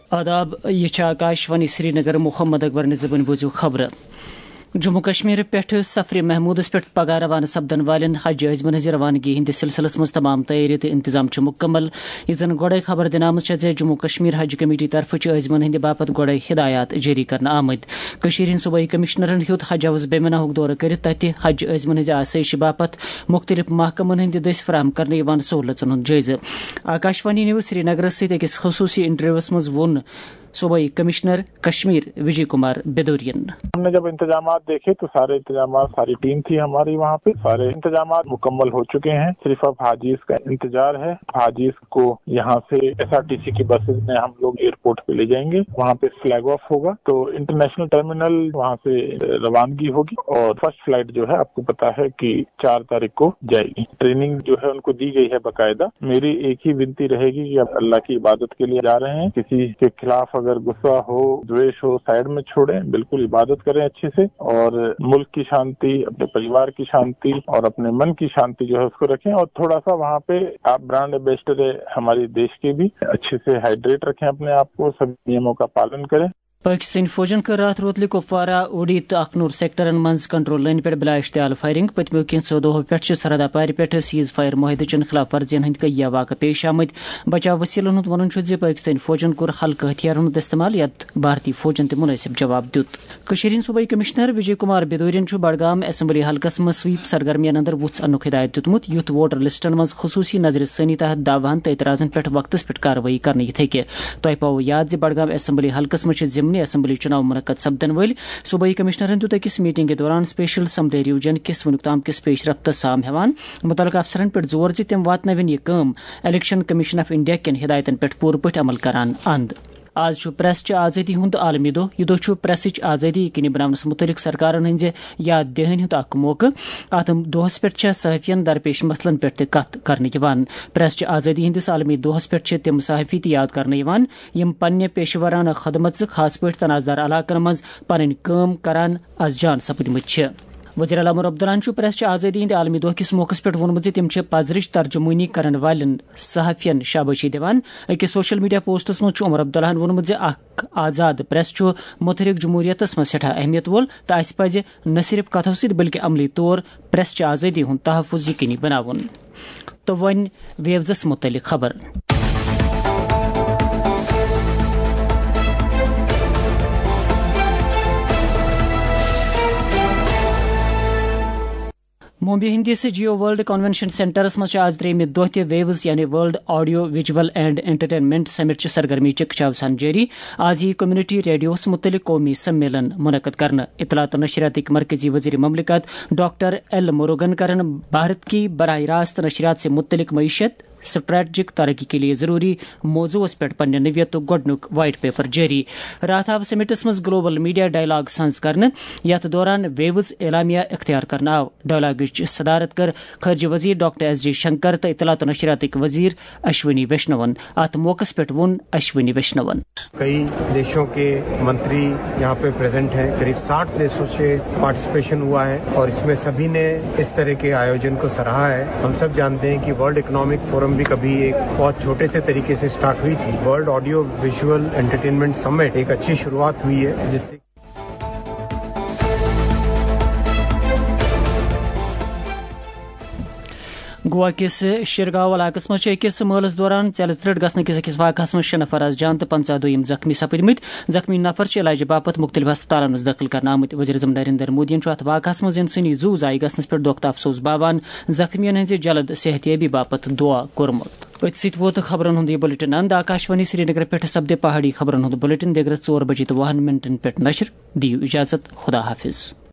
آداب، یہ آکاشوانی سری نگر محمد اکبر نظبن بوزو خبر. جموں کشمیر پہ سفر محمودس پہ پگہ روانہ سپدن والن حج عزمن ہز روانگی ہند سلسلس مز تمام تیاری تو انتظام مکمل. یہ زن گوڑے خبر دن آمت جموں کشمیر حج کمیٹی طرف عزمن ہند باپت گوڑے ہدایات جاری کرنا آمد. ہند صوبائی کمشنرن ہیوت حج ہاؤس بیمنا دورہ کرت تت حج عزمن ہز آسائش باپت مختلف محکمن ہند دس فراہم کرنے سہولتن ہند جائزہ. آکاشوانی نیوز سری نگر ست اکس خصوصی انٹرویوس مز وون صوبائی کمشنر کشمیر وجے کمار بیدورین. ہم نے جب انتظامات دیکھے تو سارے انتظامات، ساری ٹیم تھی ہماری وہاں پہ، سارے انتظامات مکمل ہو چکے ہیں. صرف اب حاجیز کا انتظار ہے. حاجیز کو یہاں سے SRTC کی بسز میں ہم لوگ ایئرپورٹ پہ لے جائیں گے، وہاں پہ فلیگ آف ہوگا تو انٹرنیشنل ٹرمینل وہاں سے روانگی ہوگی. اور فرسٹ فلائٹ جو ہے آپ کو پتا ہے کہ 4 تاریخ کو جائے گی. ٹریننگ جو ہے ان کو دی گئی ہے باقاعدہ. میری ایک ہی ونتی رہے گی کہ اب اللہ کی عبادت کے لیے جا رہے ہیں، کسی کے خلاف اگر غصہ ہو، دویش ہو، سائڈ میں چھوڑیں، بالکل عبادت کریں اچھے سے، اور ملک کی شانتی، اپنے پریوار کی شانتی اور اپنے من کی شانتی جو ہے اس کو رکھیں. اور تھوڑا سا وہاں پہ آپ برانڈ ایمبیسڈر ہے ہمارے دیش کے بھی، اچھے سے ہائیڈریٹ رکھیں اپنے آپ کو، سبھی نیموں کا پالن کریں. پاکستانی فوجن کر رات روتلہ کپوارہ، اوڑی تو اخنور سیکٹرن مز کنٹرول لائن پہ بلا اشتعال فائرنگ. پتمو کینژو دہو پہ سرحد اپار پہ سیز فائر معاہدہ چن خلاف ورزین ہند کئی واقع پیش آمد. بچاؤ وسیلن ہند ون پاکستانی فوجن کور ہلکہ ہتھیارن ہند استعمال، یت بھارتی فوجن تہ مناسب جواب دیت. ہند صوبائی کمشنر وجے کمار بیدورین بڈگام اسمبلی حلقس مز سویپ سرگرمین اندر وُژھ انک ہدایت دیتمت، یُتھ ووٹر لسٹن مز خصوصی نظر ثانی تحت دعوہن تو اعتراضن پہ وقتس پہ کاروٲیی کرنے ہیکہ. تہ پاو یاد بڈگام اسمبلی حلقس مز ضمنی اسمبلی چناو منعقد سپدن ول. صوبائی کمشنرن دیت أکس میٹنگ کے دوران سپیشل اسمبلی ریوجن کس ونیک تام کس پیش رفت سام ہیوان متعلقہ افسرن پہ زور زِ تم واتناون یہ کام الیکشن کمیشن آف انڈیا کین ہدایتن پہ پور پہ عمل کران اند. آز پریس چہ آزادی ہند عالمی دہ. یہ دہ پریسچ آزادی یقینی بناونس متعلق سرکارن ہند یاد دہن ہند اخ موقع. ات دہس پہ صحافین درپیش مسلن پہ کت کرنے. پریس چہ آزادی ہندس عالمی دہس پہ تم صحافی تہ یاد کرنے یم پنہ پیشورانہ خدمت خاص پہ تنازدار علاقن مز پن کام کران از جان سپدمت. وزیر اعلیٰ عمر عبداللہ پریس آزادی ہند عالمی دہ کس موقع پہ وونمت تم پزرچ ترجمانی کرن والن صحافین شاباشی دان. أکس سوشل میڈیا پوسٹس مز عمر عبداللہ وونمت اخ آزاد پریس متحرک جمہوریتس مز سٹھا اہمیت وول تو اس پزِ نہ صرف کتھو ست بلکہ عملی طور پریس آزادی ہند تحفظ یقینی بناون. تو ون ویوزس متعلق خبر. ممبئی ہندس جیو ورلڈ کنونشن سینٹرس مز آز ترٛیٚیمہِ دۄہ تہِ ویوز یعنی world audio visual and entertainment summit سرگرمی چکچاو سان جاری. آز یہ کمیونٹی ریڈیوس متعلق قومی سمیلن منعقد کرنا. اطلاعات و نشریات مرکزی وزیر مملکت ڈاکٹر ایل مروگن کرن بھارت کی براہ راست نشریات سے متعلق معیشت اسٹریٹجک ترقی کے لیے ضروری موضوعس پہ پنہ نویت گۄڈنیُک وائٹ پیپر جاری. رات آو سمٹس مز گلوبل میڈیا ڈائلاگ سنز کرنے. یتھ دوران ویوز اعلامیہ اختیار کرنا آو. ڈائلاگچ صدارت کر خارجہ وزیر ڈاکٹر ایس جے شنکر تو اطلاعات و نشریات وزیر اشونی ویشنون. ات موقع پہ ون اشونی ویشنون. کئی دیشوں کے منتری یہاں پہ پریزنٹ ہیں، قریب 60 دیشوں سے پارٹیسپیشن ہوا ہے اور اس میں سبھی نے اس طرح کے آیوجن کو سراہا ہے. ہم سب جانتے ہیں کہ ورلڈ اکنامک فورم بھی کبھی ایک بہت چھوٹے سے طریقے سے سٹارٹ ہوئی تھی. World audio visual entertainment summit ایک اچھی شروعات ہوئی ہے جس سے گوا کس شرگاو علاقہ مز أکس مالس دوران ژیلہ ترٹ گھنہ کس أکس واقعس مز 6 نفر از جان تو 50 زخمی سپدمت. زخمی نفر علاج باپت مختلف ہسپتالن مز داخل کرنا آمت. وزیر اعظم نریندر مودی ات واقعس مز انسانی زو ضائع گھنس پہ دکھ افسوس باوان زخمین ہز جلد صحت یابی باپت دعا کورمت. ات ووت خبرن ہند یہ بلٹن اند. آکاشوانی سری نگر پہ سپدے پہاڑی خبرن ہند بلٹن دیگر 4 بجے تو 20 منٹن پہ نشر. دیو اجازت. خدا حافظ.